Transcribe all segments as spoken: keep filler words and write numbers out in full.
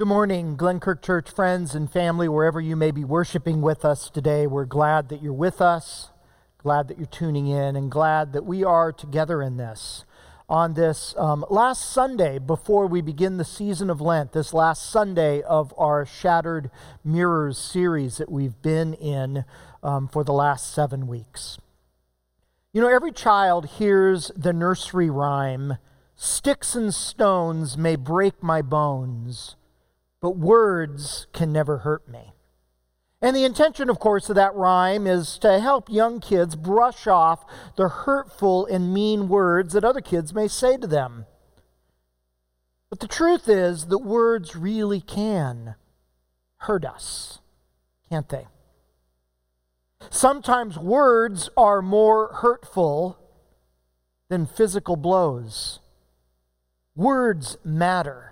Good morning, Glenkirk Church friends and family, wherever you may be worshiping with us today. We're glad that you're with us, glad that you're tuning in, and glad that we are together in this. On this um, last Sunday before we begin the season of Lent, this last Sunday of our Shattered Mirrors series that we've been in um, for the last seven weeks. You know, every child hears the nursery rhyme, "Sticks and stones may break my bones, but words can never hurt me." And the intention, of course, of that rhyme is to help young kids brush off the hurtful and mean words that other kids may say to them. But the truth is that words really can hurt us, can't they? Sometimes words are more hurtful than physical blows. Words matter.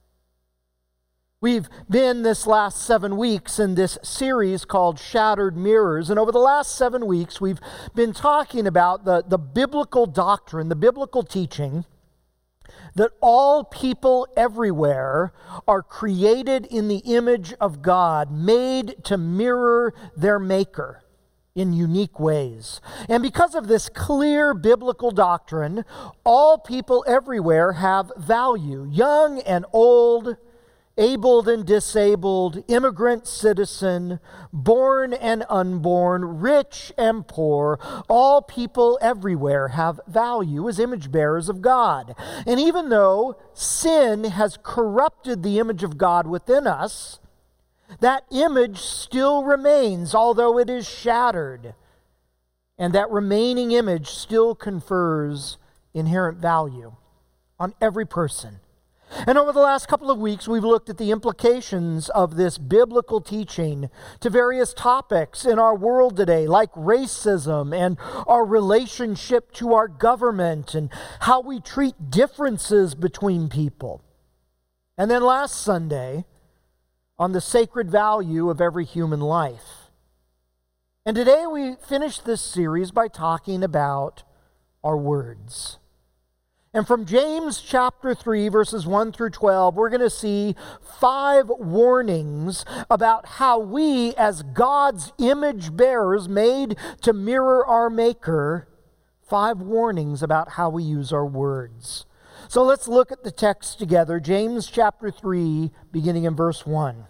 We've been this last seven weeks in this series called Shattered Mirrors, and over the last seven weeks we've been talking about the, the biblical doctrine, the biblical teaching that all people everywhere are created in the image of God, made to mirror their Maker in unique ways. And because of this clear biblical doctrine, all people everywhere have value, young and old, abled and disabled, immigrant, citizen, born and unborn, rich and poor. All people everywhere have value as image bearers of God. And even though sin has corrupted the image of God within us, that image still remains, although it is shattered. And that remaining image still confers inherent value on every person. And over the last couple of weeks, we've looked at the implications of this biblical teaching to various topics in our world today, like racism and our relationship to our government and how we treat differences between people. And then last Sunday, on the sacred value of every human life. And today we finish this series by talking about our words. And from James chapter three, verses one through twelve, we're going to see five warnings about how we, as God's image bearers made to mirror our Maker, five warnings about how we use our words. So let's look at the text together. James chapter three, beginning in verse one.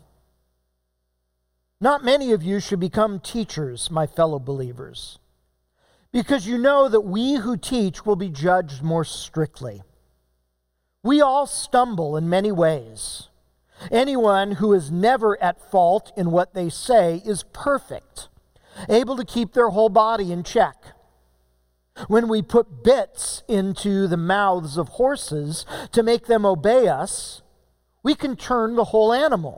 "Not many of you should become teachers, my fellow believers, because you know that we who teach will be judged more strictly. We all stumble in many ways. Anyone who is never at fault in what they say is perfect, able to keep their whole body in check. When we put bits into the mouths of horses to make them obey us, we can turn the whole animal.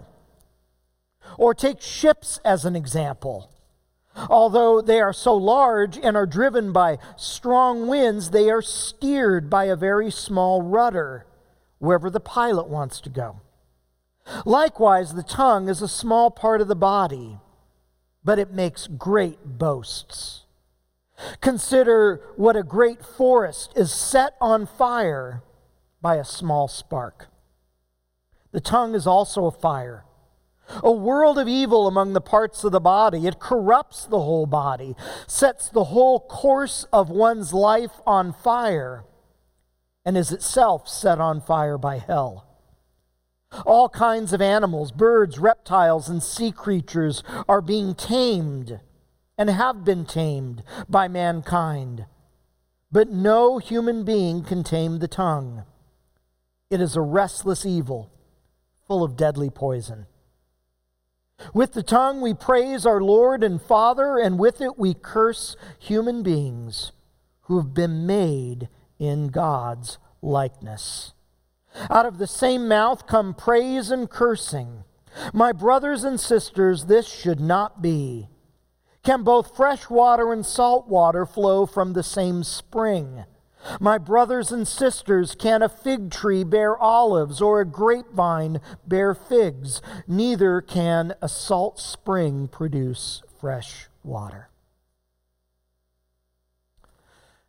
Or take ships as an example. Although they are so large and are driven by strong winds, they are steered by a very small rudder wherever the pilot wants to go. Likewise, the tongue is a small part of the body, but it makes great boasts. Consider what a great forest is set on fire by a small spark. The tongue is also a fire, a world of evil among the parts of the body. It corrupts the whole body, sets the whole course of one's life on fire, and is itself set on fire by hell. All kinds of animals, birds, reptiles, and sea creatures are being tamed and have been tamed by mankind. But no human being can tame the tongue. It is a restless evil, full of deadly poison. With the tongue we praise our Lord and Father, and with it we curse human beings who have been made in God's likeness. Out of the same mouth come praise and cursing. My brothers and sisters, this should not be. Can both fresh water and salt water flow from the same spring? My brothers and sisters, can a fig tree bear olives or a grapevine bear figs? Neither can a salt spring produce fresh water.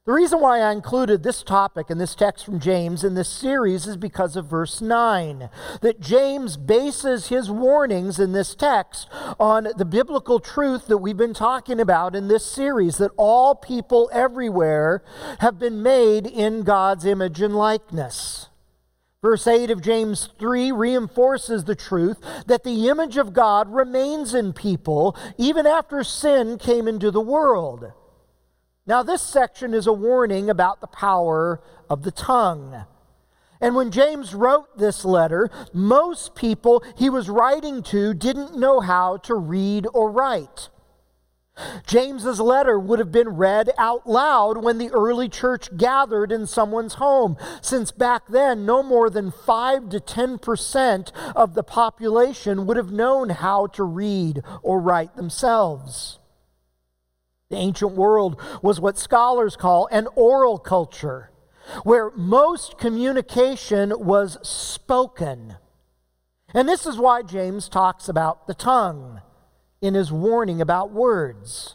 The reason why I included this topic and this text from James in this series is because of verse nine, that James bases his warnings in this text on the biblical truth that we've been talking about in this series, that all people everywhere have been made in God's image and likeness. Verse eight of James three reinforces the truth that the image of God remains in people even after sin came into the world. Now, this section is a warning about the power of the tongue. And when James wrote this letter, most people he was writing to didn't know how to read or write. James's letter would have been read out loud when the early church gathered in someone's home, since back then no more than five to ten percent of the population would have known how to read or write themselves. The ancient world was what scholars call an oral culture, where most communication was spoken. And this is why James talks about the tongue in his warning about words.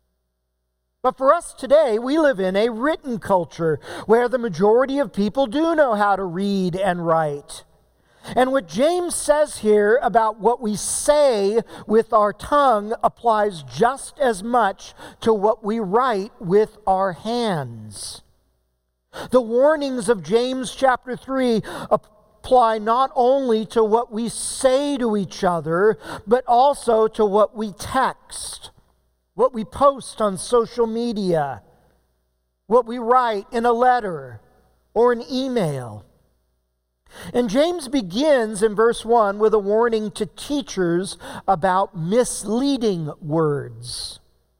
But for us today, we live in a written culture where the majority of people do know how to read and write. And what James says here about what we say with our tongue applies just as much to what we write with our hands. The warnings of James chapter three apply not only to what we say to each other, but also to what we text, what we post on social media, what we write in a letter or an email. And James begins in verse one with a warning to teachers about misleading words.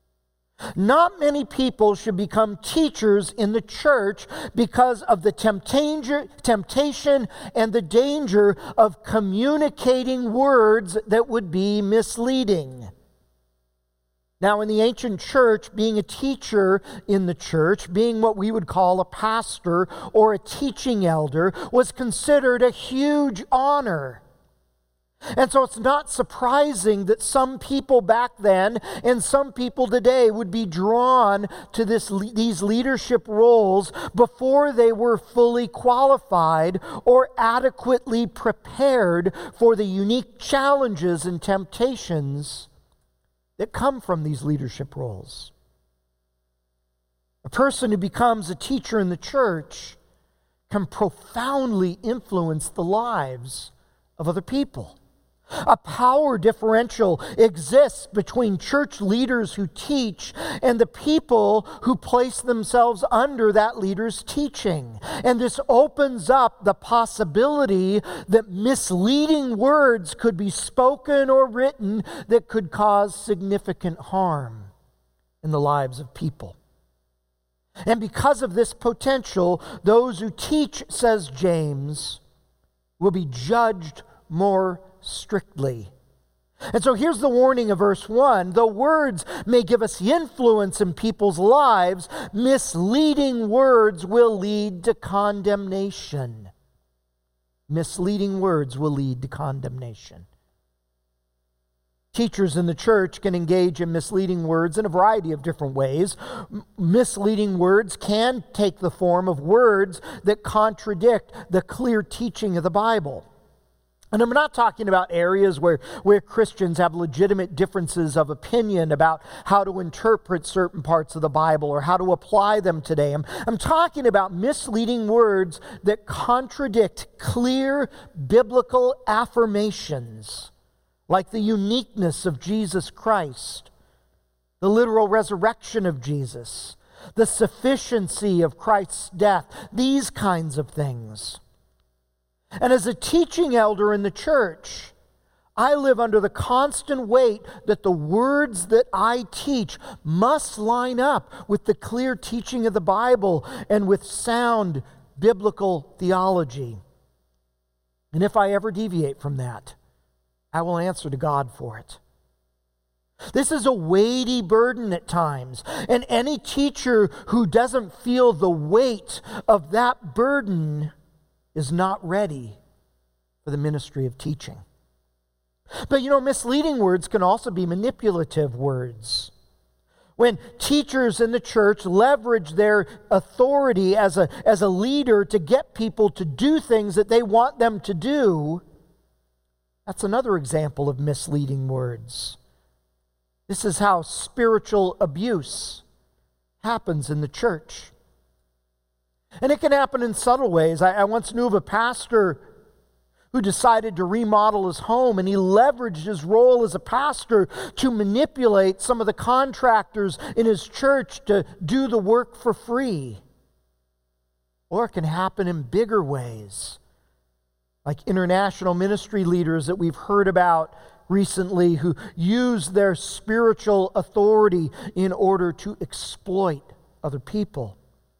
Not many people should become teachers in the church because of the temptation and the danger of communicating words that would be misleading. Now, in the ancient church, being a teacher in the church, being what we would call a pastor or a teaching elder, was considered a huge honor. And so it's not surprising that some people back then and some people today would be drawn to this, these leadership roles before they were fully qualified or adequately prepared for the unique challenges and temptations that come from these leadership roles. A person who becomes a teacher in the church can profoundly influence the lives of other people. A power differential exists between church leaders who teach and the people who place themselves under that leader's teaching. And this opens up the possibility that misleading words could be spoken or written that could cause significant harm in the lives of people. And because of this potential, those who teach, says James, will be judged more strictly. And so here's the warning of verse one. Though words may give us influence in people's lives, misleading words will lead to condemnation. Misleading words will lead to condemnation. Teachers in the church can engage in misleading words in a variety of different ways. M- misleading words can take the form of words that contradict the clear teaching of the Bible. And I'm not talking about areas where, where Christians have legitimate differences of opinion about how to interpret certain parts of the Bible or how to apply them today. I'm, I'm talking about misleading words that contradict clear biblical affirmations, like the uniqueness of Jesus Christ, the literal resurrection of Jesus, the sufficiency of Christ's death, these kinds of things. And as a teaching elder in the church, I live under the constant weight that the words that I teach must line up with the clear teaching of the Bible and with sound biblical theology. And if I ever deviate from that, I will answer to God for it. This is a weighty burden at times, and any teacher who doesn't feel the weight of that burden is not ready for the ministry of teaching. But you know, misleading words can also be manipulative words. When teachers in the church leverage their authority as a, as a leader to get people to do things that they want them to do, that's another example of misleading words. This is how spiritual abuse happens in the church. And it can happen in subtle ways. I, I once knew of a pastor who decided to remodel his home, and he leveraged his role as a pastor to manipulate some of the contractors in his church to do the work for free. Or it can happen in bigger ways, like international ministry leaders that we've heard about recently who use their spiritual authority in order to exploit other people.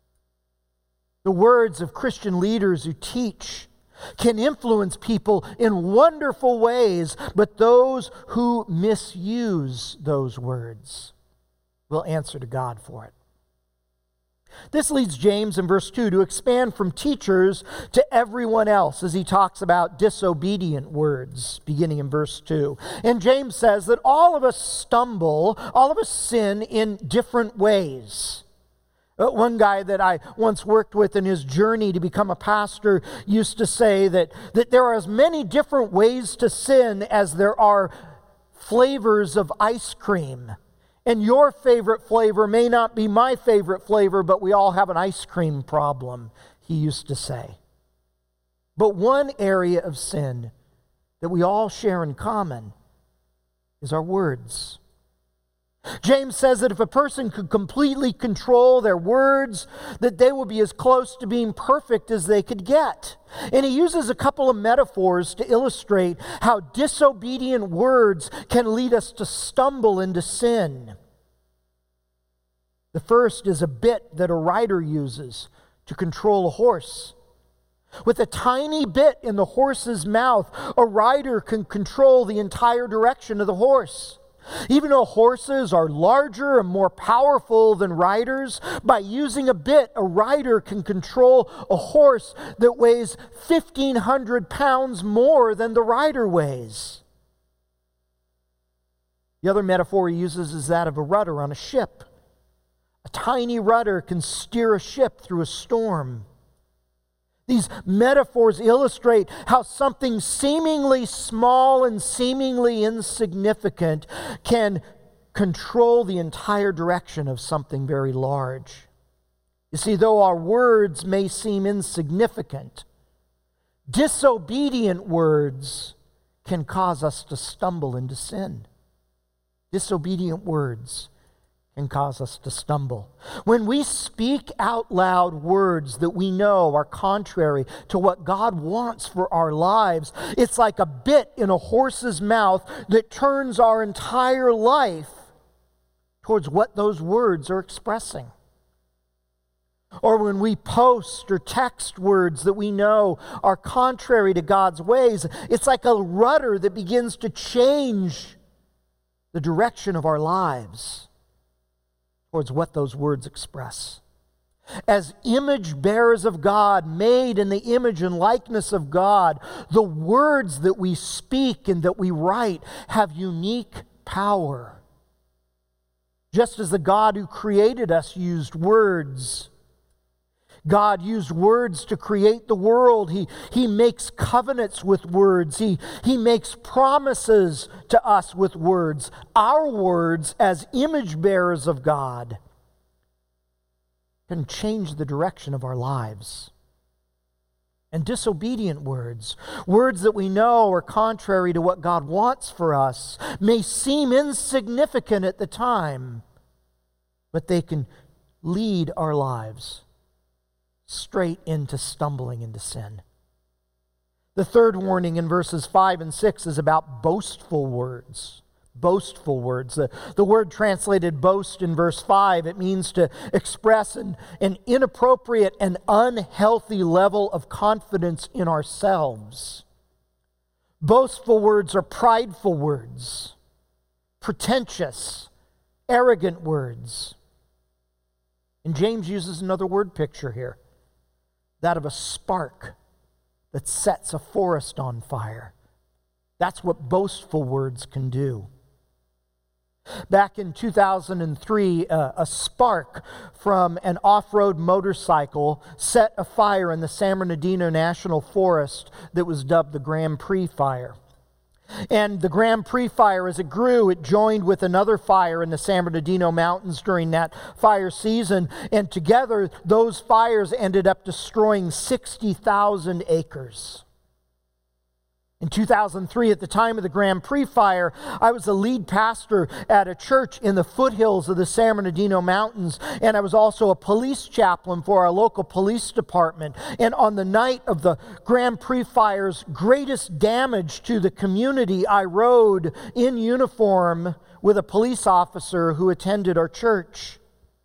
The words of Christian leaders who teach can influence people in wonderful ways, but those who misuse those words will answer to God for it. This leads James in verse two to expand from teachers to everyone else as he talks about disobedient words, beginning in verse two. And James says that all of us stumble, all of us sin in different ways. Uh, one guy that I once worked with in his journey to become a pastor used to say that, that there are as many different ways to sin as there are flavors of ice cream. And your favorite flavor may not be my favorite flavor, but we all have an ice cream problem, he used to say. But one area of sin that we all share in common is our words. James says that if a person could completely control their words, that they will be as close to being perfect as they could get. And he uses a couple of metaphors to illustrate how disobedient words can lead us to stumble into sin. The first is a bit that a rider uses to control a horse. With a tiny bit in the horse's mouth, a rider can control the entire direction of the horse. Even though horses are larger and more powerful than riders, by using a bit, a rider can control a horse that weighs fifteen hundred pounds more than the rider weighs. The other metaphor he uses is that of a rudder on a ship. A tiny rudder can steer a ship through a storm. These metaphors illustrate how something seemingly small and seemingly insignificant can control the entire direction of something very large. You see, though our words may seem insignificant, disobedient words can cause us to stumble into sin. Disobedient words can cause us to stumble. When we speak out loud words that we know are contrary to what God wants for our lives, it's like a bit in a horse's mouth that turns our entire life towards what those words are expressing. Or when we post or text words that we know are contrary to God's ways, it's like a rudder that begins to change the direction of our lives towards what those words express. As image bearers of God, made in the image and likeness of God, the words that we speak and that we write have unique power. Just as the God who created us used words, God used words to create the world. He, he makes covenants with words. He, he makes promises to us with words. Our words, as image bearers of God, can change the direction of our lives. And disobedient words, words that we know are contrary to what God wants for us, may seem insignificant at the time, but they can lead our lives straight into stumbling into sin. The third warning in verses five and six is about boastful words. Boastful words. The, the word translated boast in verse five, it means to express an, an inappropriate and unhealthy level of confidence in ourselves. Boastful words are prideful words, pretentious, arrogant words. And James uses another word picture here. That of a spark that sets a forest on fire. That's what boastful words can do. Back in two thousand three, uh, a spark from an off-road motorcycle set a fire in the San Bernardino National Forest that was dubbed the Grand Prix Fire. And the Grand Prix fire, as it grew, it joined with another fire in the San Bernardino Mountains during that fire season. And together, those fires ended up destroying sixty thousand acres. In two thousand three, at the time of the Grand Prix fire, I was the lead pastor at a church in the foothills of the San Bernardino Mountains, and I was also a police chaplain for our local police department. And on the night of the Grand Prix fire's greatest damage to the community, I rode in uniform with a police officer who attended our church.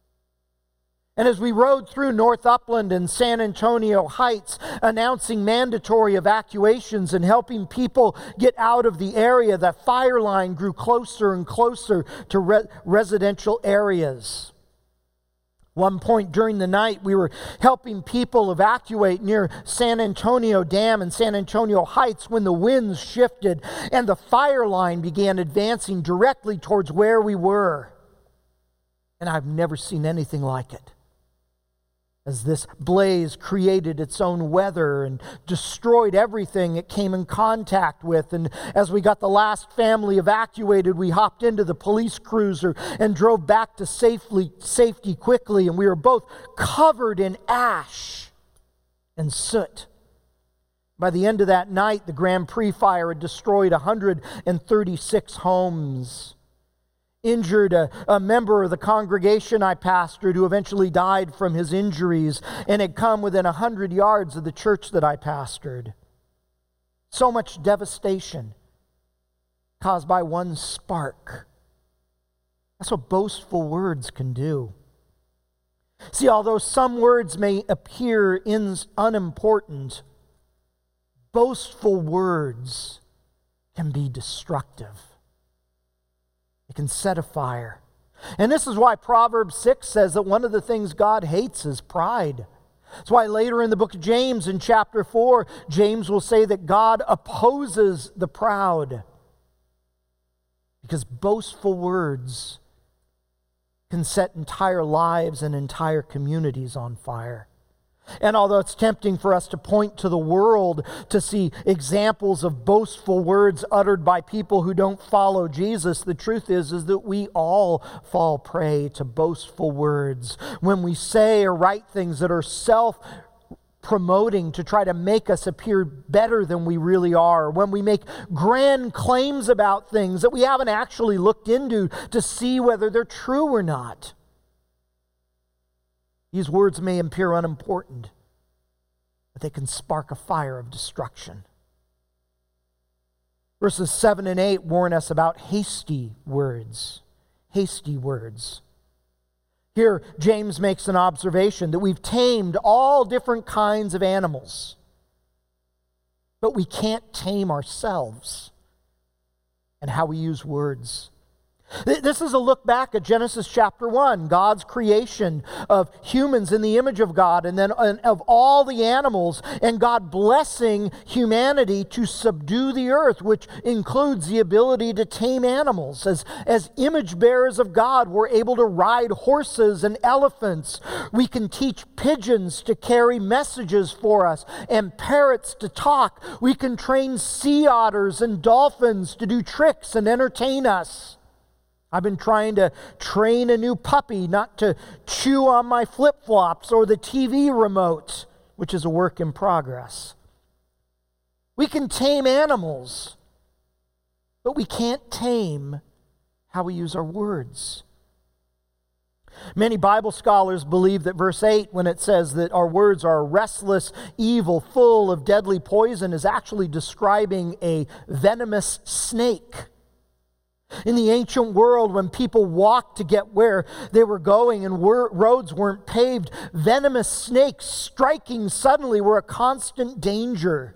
And as we rode through North Upland and San Antonio Heights, announcing mandatory evacuations and helping people get out of the area, that fire line grew closer and closer to re- residential areas. One point during the night, we were helping people evacuate near San Antonio Dam and San Antonio Heights when the winds shifted and the fire line began advancing directly towards where we were. And I've never seen anything like it. As this blaze created its own weather and destroyed everything it came in contact with. And as we got the last family evacuated, we hopped into the police cruiser and drove back to safely, safety quickly. And we were both covered in ash and soot. By the end of that night, the Grand Prix fire had destroyed one hundred thirty-six homes. Injured a, a member of the congregation I pastored who eventually died from his injuries and had come within one hundred yards of the church that I pastored. So much devastation caused by one spark. That's what boastful words can do. See, although some words may appear in, unimportant, boastful words can be destructive. It can set a fire. And this is why Proverbs six says that one of the things God hates is pride. That's why later in the book of James, in chapter four, James will say that God opposes the proud. Because boastful words can set entire lives and entire communities on fire. And although it's tempting for us to point to the world to see examples of boastful words uttered by people who don't follow Jesus, the truth is, is that we all fall prey to boastful words. When we say or write things that are self-promoting to try to make us appear better than we really are. When we make grand claims about things that we haven't actually looked into to see whether they're true or not. These words may appear unimportant, but they can spark a fire of destruction. Verses seven and eight warn us about hasty words. Hasty words. Here, James makes an observation that we've tamed all different kinds of animals, but we can't tame ourselves and how we use words. This is a look back at Genesis chapter one, God's creation of humans in the image of God, and then of all the animals, and God blessing humanity to subdue the earth, which includes the ability to tame animals. As, as image bearers of God, we're able to ride horses and elephants. We can teach pigeons to carry messages for us and parrots to talk. We can train sea otters and dolphins to do tricks and entertain us. I've been trying to train a new puppy not to chew on my flip-flops or the T V remote, which is a work in progress. We can tame animals, but we can't tame how we use our words. Many Bible scholars believe that verse eight, when it says that our words are restless, evil, full of deadly poison, is actually describing a venomous snake. In the ancient world, when people walked to get where they were going and were, roads weren't paved, venomous snakes striking suddenly were a constant danger.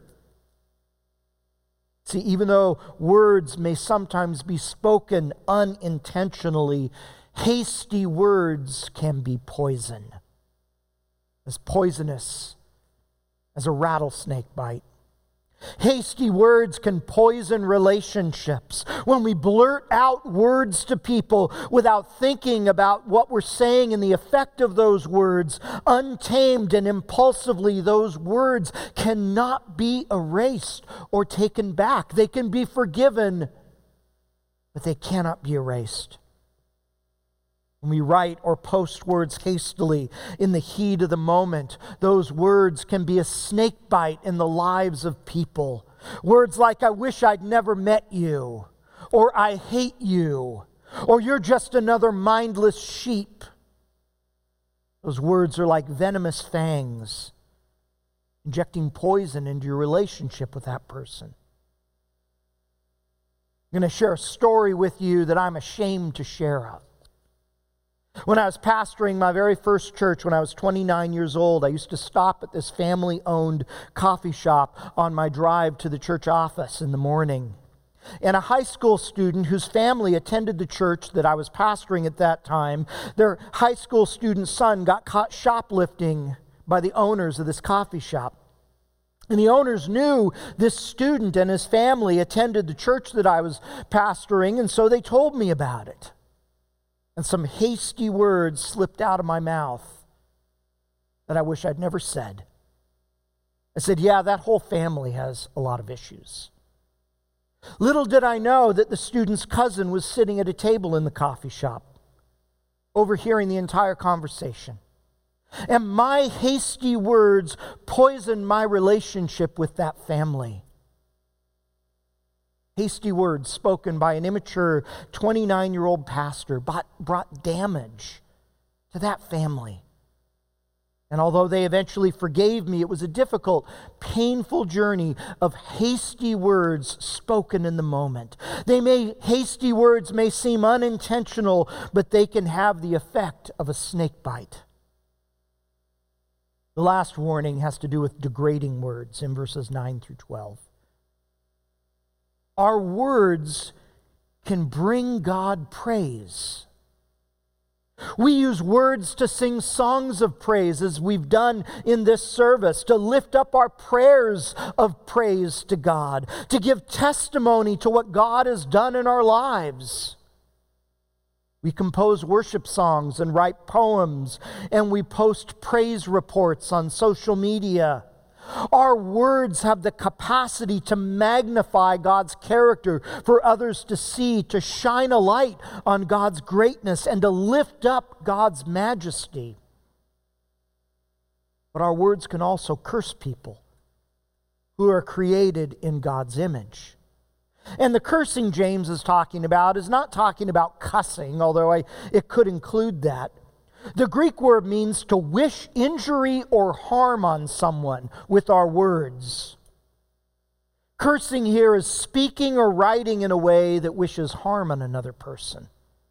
See, even though words may sometimes be spoken unintentionally, hasty words can be poison, as poisonous as a rattlesnake bite. Hasty words can poison relationships. When we blurt out words to people without thinking about what we're saying and the effect of those words, untamed and impulsively, those words cannot be erased or taken back. They can be forgiven, but they cannot be erased. When we write or post words hastily in the heat of the moment, those words can be a snake bite in the lives of people. Words like, I wish I'd never met you, or I hate you, or you're just another mindless sheep. Those words are like venomous fangs, injecting poison into your relationship with that person. I'm going to share a story with you that I'm ashamed to share of. When I was pastoring my very first church when I was twenty-nine years old, I used to stop at this family-owned coffee shop on my drive to the church office in the morning. And a high school student whose family attended the church that I was pastoring at that time, their high school student son got caught shoplifting by the owners of this coffee shop. And the owners knew this student and his family attended the church that I was pastoring, and so they told me about it. And some hasty words slipped out of my mouth that I wish I'd never said. I said, yeah, that whole family has a lot of issues. Little did I know that the student's cousin was sitting at a table in the coffee shop, overhearing the entire conversation. And my hasty words poisoned my relationship with that family. Hasty words spoken by an immature twenty-nine-year-old pastor brought, brought damage to that family. And although they eventually forgave me, it was a difficult, painful journey of hasty words spoken in the moment. They may, hasty words may seem unintentional, but they can have the effect of a snake bite. The last warning has to do with degrading words in verses nine through twelve. Our words can bring God praise. We use words to sing songs of praise, as we've done in this service, to lift up our prayers of praise to God, to give testimony to what God has done in our lives. We compose worship songs and write poems, and we post praise reports on social media. Our words have the capacity to magnify God's character for others to see, to shine a light on God's greatness, and to lift up God's majesty. But our words can also curse people who are created in God's image. And the cursing James is talking about is not talking about cussing, although I, it could include that. The Greek word means to wish injury or harm on someone with our words. Cursing here is speaking or writing in a way that wishes harm on another person.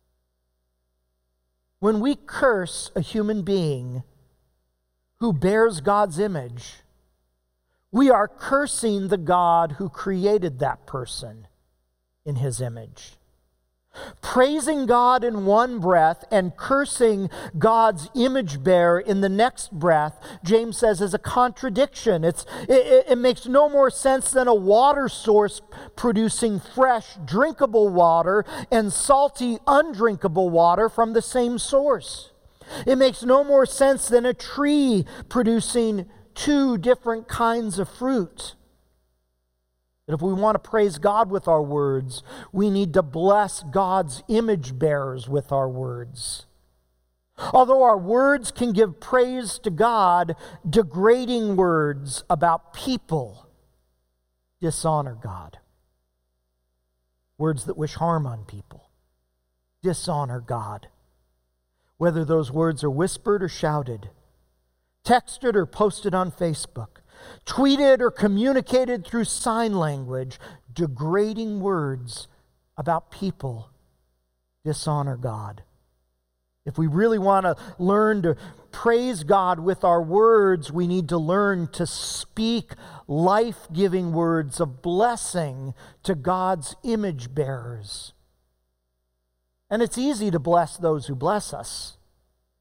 When we curse a human being who bears God's image, we are cursing the God who created that person in His image. Praising God in one breath and cursing God's image bearer in the next breath, James says, is a contradiction. It's, it, it makes no more sense than a water source producing fresh, drinkable water and salty, undrinkable water from the same source. It makes no more sense than a tree producing two different kinds of fruit. But if we want to praise God with our words, we need to bless God's image bearers with our words. Although our words can give praise to God, degrading words about people dishonor God. Words that wish harm on people dishonor God. Whether those words are whispered or shouted, texted or posted on Facebook, tweeted or communicated through sign language, degrading words about people dishonor God. If we really want to learn to praise God with our words, we need to learn to speak life-giving words of blessing to God's image bearers. And it's easy to bless those who bless us.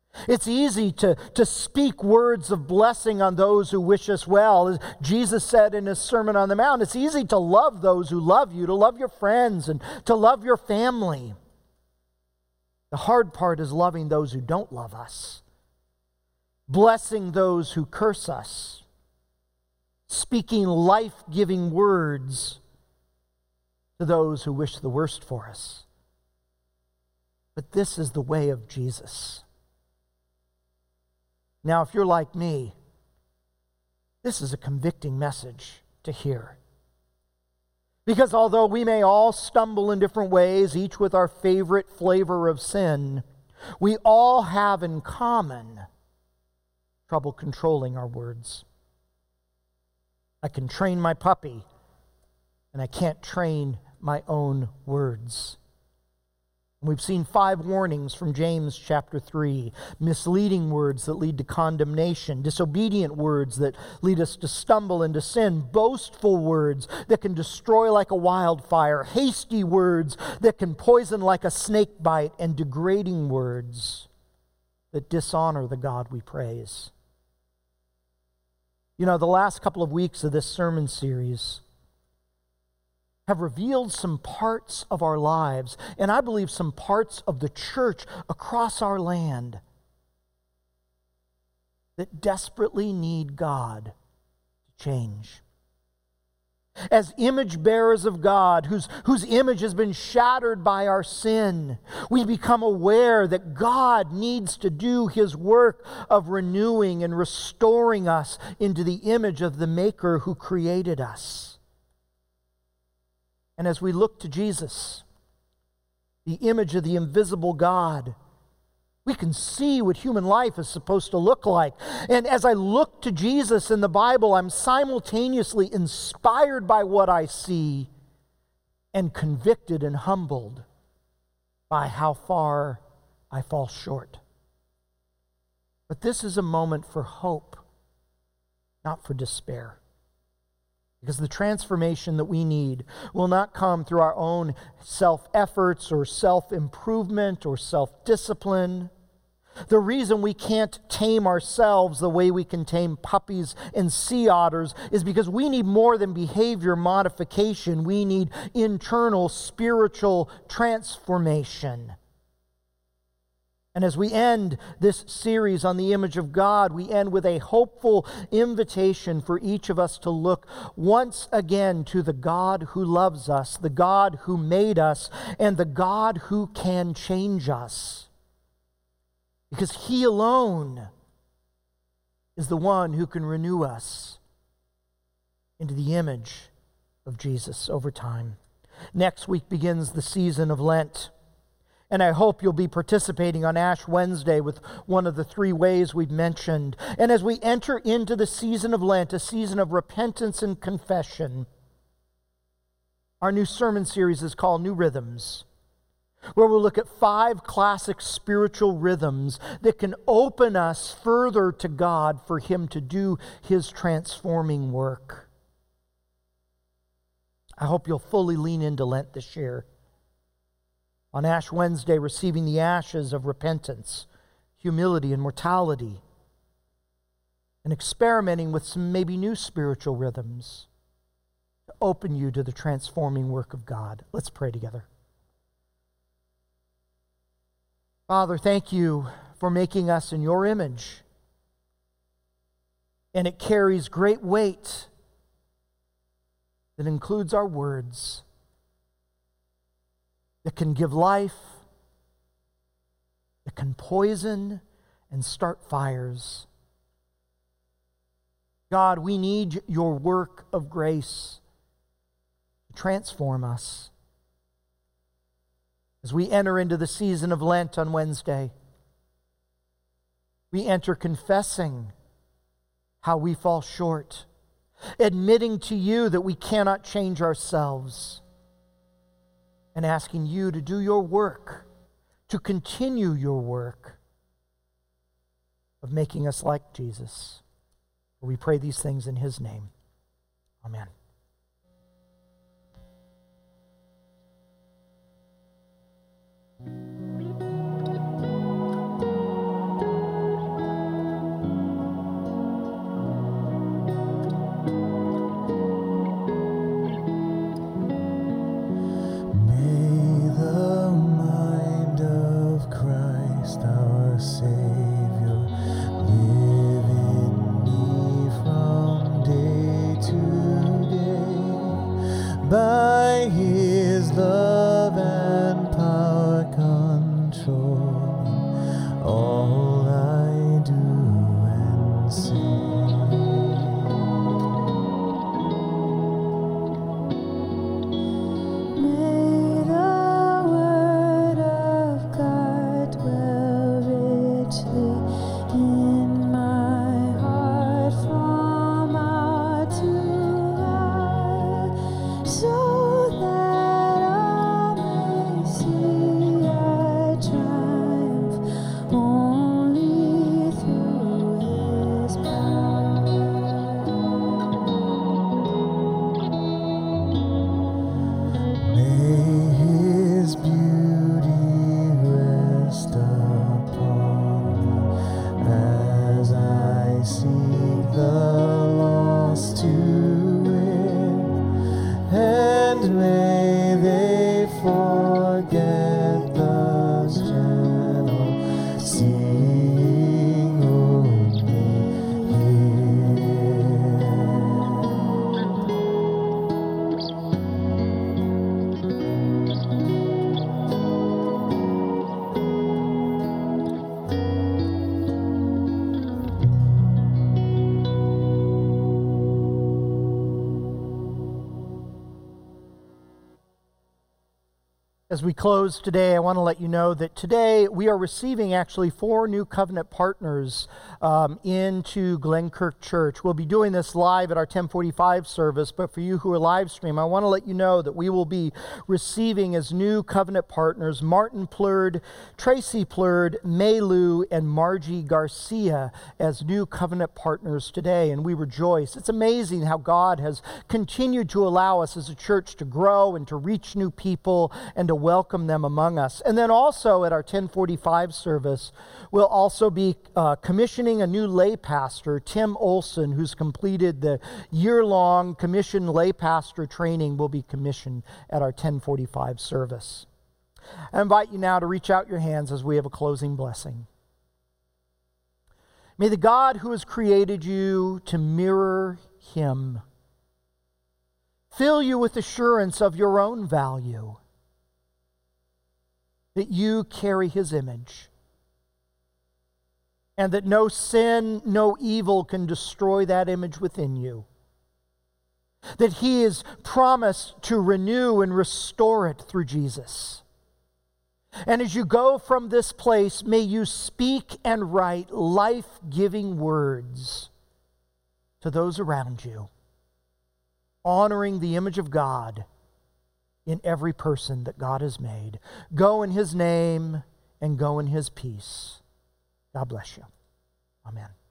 It's easy to, to speak words of blessing on those who wish us well. As Jesus said in his Sermon on the Mount, it's easy to love those who love you, to love your friends, and to love your family. The hard part is loving those who don't love us, blessing those who curse us, speaking life-giving words to those who wish the worst for us. But this is the way of Jesus. Now, if you're like me, this is a convicting message to hear. Because although we may all stumble in different ways, each with our favorite flavor of sin, we all have in common trouble controlling our words. I can train my puppy, and I can't train my own words. We've seen five warnings from James chapter three. Misleading words that lead to condemnation. Disobedient words that lead us to stumble into sin. Boastful words that can destroy like a wildfire. Hasty words that can poison like a snake bite. And degrading words that dishonor the God we praise. You know, the last couple of weeks of this sermon series have revealed some parts of our lives, and I believe some parts of the church across our land that desperately need God to change. As image bearers of God, whose, whose image has been shattered by our sin, we become aware that God needs to do His work of renewing and restoring us into the image of the Maker who created us. And as we look to Jesus, the image of the invisible God, we can see what human life is supposed to look like. And as I look to Jesus in the Bible, I'm simultaneously inspired by what I see and convicted and humbled by how far I fall short. But this is a moment for hope, not for despair. Because the transformation that we need will not come through our own self-efforts or self-improvement or self-discipline. The reason we can't tame ourselves the way we can tame puppies and sea otters is because we need more than behavior modification. We need internal spiritual transformation. And as we end this series on the image of God, we end with a hopeful invitation for each of us to look once again to the God who loves us, the God who made us, and the God who can change us. Because He alone is the one who can renew us into the image of Jesus over time. Next week begins the season of Lent. And I hope you'll be participating on Ash Wednesday with one of the three ways we've mentioned. And as we enter into the season of Lent, a season of repentance and confession, our new sermon series is called New Rhythms, where we'll look at five classic spiritual rhythms that can open us further to God for Him to do His transforming work. I hope you'll fully lean into Lent this year. On Ash Wednesday, receiving the ashes of repentance, humility, and mortality, and experimenting with some maybe new spiritual rhythms to open you to the transforming work of God. Let's pray together. Father, thank you for making us in your image. And it carries great weight that includes our words, that can give life, that can poison and start fires. God, we need your work of grace to transform us. As we enter into the season of Lent on Wednesday, we enter confessing how we fall short, admitting to you that we cannot change ourselves, and asking you to do your work, to continue your work of making us like Jesus. We pray these things in His name. Amen. His love and power control all I do and say. May the word of God dwell richly in my heart from hour to hour, so that I may see I triumph only through His power. May His beauty rest upon me as I seek the lost to win, and may they forget those gentle, seeing only Him. As we close today, I want to let you know that today we are receiving actually four new covenant partners um, into Glenkirk Church. We'll be doing this live at our ten forty-five service, but for you who are live stream, I want to let you know that we will be receiving as new covenant partners Martin Plurd, Tracy Plurd, May Lou, and Margie Garcia as new covenant partners today, and we rejoice. It's amazing how God has continued to allow us as a church to grow and to reach new people and to welcome them among us. And then also at our ten forty-five service, we'll also be uh, commissioning a new lay pastor, Tim Olson, who's completed the year-long commissioned lay pastor training, will be commissioned at our ten forty-five service. I invite you now to reach out your hands as we have a closing blessing. May the God who has created you to mirror Him fill you with assurance of your own value, that you carry His image, and that no sin, no evil can destroy that image within you, that He is promised to renew and restore it through Jesus. And as you go from this place, may you speak and write life-giving words to those around you, honoring the image of God in every person that God has made. Go in His name and go in His peace. God bless you. Amen.